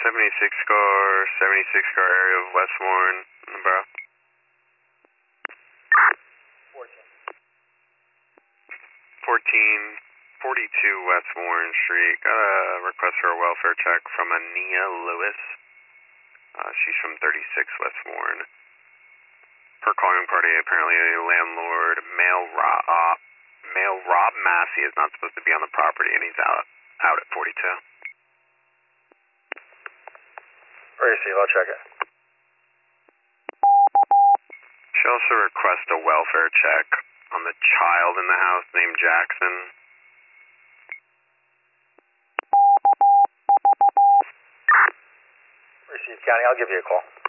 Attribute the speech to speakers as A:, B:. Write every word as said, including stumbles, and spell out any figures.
A: seventy-six car, seventy-six car area of Westmourne in the borough. fourteen forty-two Westmourne Street. Got a request for a welfare check from Ania Lewis. Uh, she's from thirty-six Westmourne. Per calling party, apparently a landlord, male Rob, uh, male Rob Massey is not supposed to be on the property, and he's out out at forty-two.
B: Receive, I'll check it.
A: She also requests a welfare check on the child in the house named Jackson.
B: Receive, County, I'll give you a call.